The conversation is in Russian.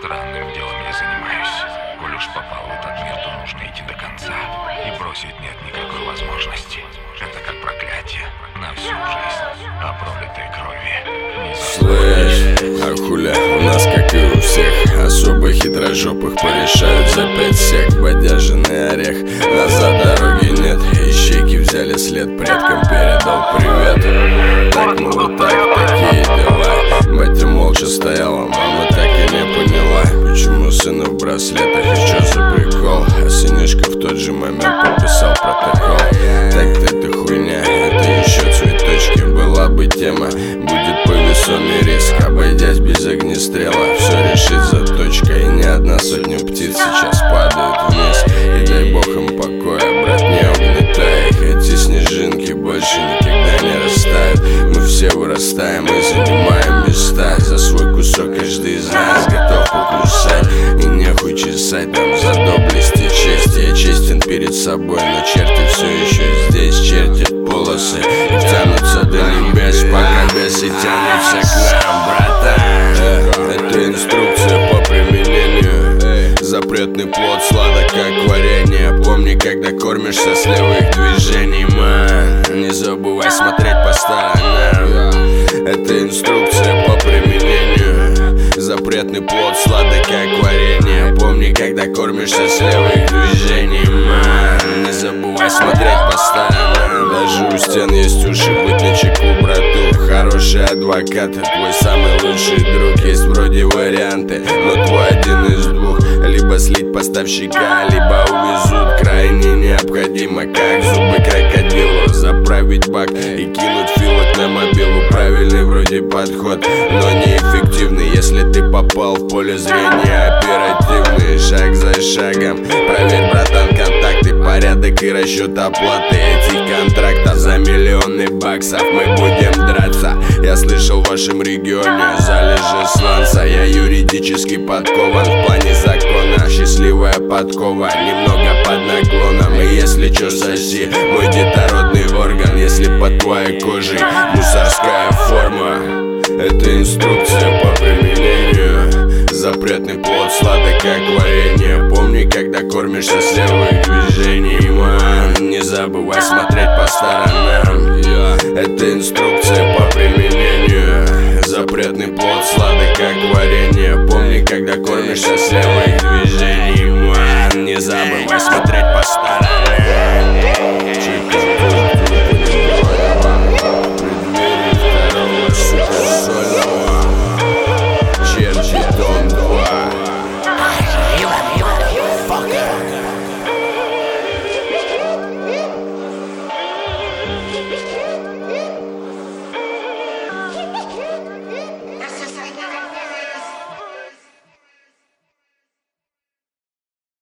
Странным делом я занимаюсь. Коль уж попал в этот мир, то нужно идти до конца. И бросить нет никакой возможности. Это как проклятие на всю жизнь. О пролитой крови не Слышь, а хуля, у нас, как и у всех, особо хитрожопых порешают за 5 сек. Бодяженный орех, назад дороги нет. Ищейки взяли след, предкам передал привет. Так, ну вот так, такие дела. Батя молча стояла, мама так и не поняла, почему сына в браслетах и чё за прикол. А сынишка в тот же момент подписал протокол. Так-то это хуйня, это еще цветочки. Была бы тема, будет повесомый риск. Обойдясь без огнестрела, все решит заточка. И не одна сотня птиц сейчас падают вниз. И дай бог им покоя, брат, не угнетай их. Эти снежинки больше никогда не растают. Мы все вырастаем и занимаем места. За свой кусок каждый из нас готов покусать. И нехуй чесать нам за доблесть и честь. Я честен перед собой, но черти все еще здесь. Чертят полосы и тянутся до небес, пока бесы тянутся к нам, братан. Это инструкция по применению. Запретный плод сладок, как варенье. Помни, когда кормишься с левых движений, ман. Не забывай смотреть по сторонам. Это инструкция по применению. Запретный плод сладок, как варенье. Помни, когда кормишься с левых движений, ман. Не забывай смотреть по сторонам. Даже у стен есть уши, быть начеку, брату. Хороший адвокат, твой самый лучший друг. Есть вроде варианты, но твой один из двух. Либо слить поставщика, либо увезут. Крайне необходимо, как зубы крокодилу, заправить бак и кинуть филок на мобилу. Правильный вроде подход, но неэффективный, если ты попал в поле зрения оперативный. Шаг за шагом, проверь, братан, контакты, порядок и расчет оплаты этих контрактов. За миллионы баксов мы будем драться. Я слышал в вашем регионе залежи сланца. Я юридически подкован в плане закона. Счастливая подкова, немного под наклоном. И если чё, соси мой детородный орган. Если под твоей кожей мусорская форма. Это инструкция по применению. Запретный плод сладок, как варенье. Помни, когда кормишься с левых движений, ман. Не забывай смотреть по сторонам. Это инструкция по применению. Запретный плод сладок, как варенье. Помни, когда кормишься с левых движений.